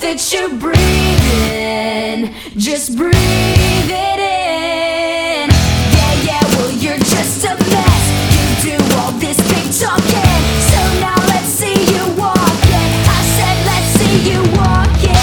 that you're breathing, just breathe it in. Yeah, yeah, well, you're just a mess. You do all this big talking, so now let's see you walk it. I said let's see you walk it.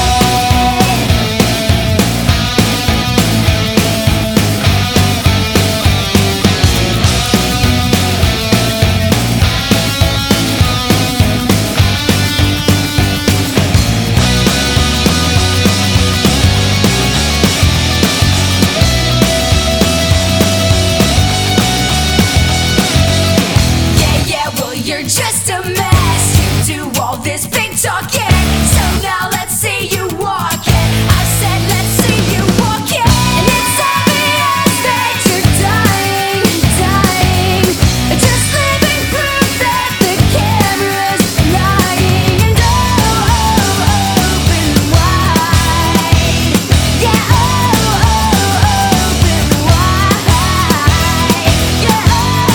You're just a mess. You do all this big talking, so now let's see you walk it. I said let's see you walk it. And it's obvious that you're dying, dying, just living proof that the camera's lying. And open wide. Yeah, open wide. Yeah,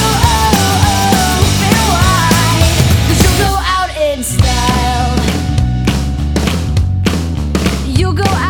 open wide. You'll go out in style. You'll go out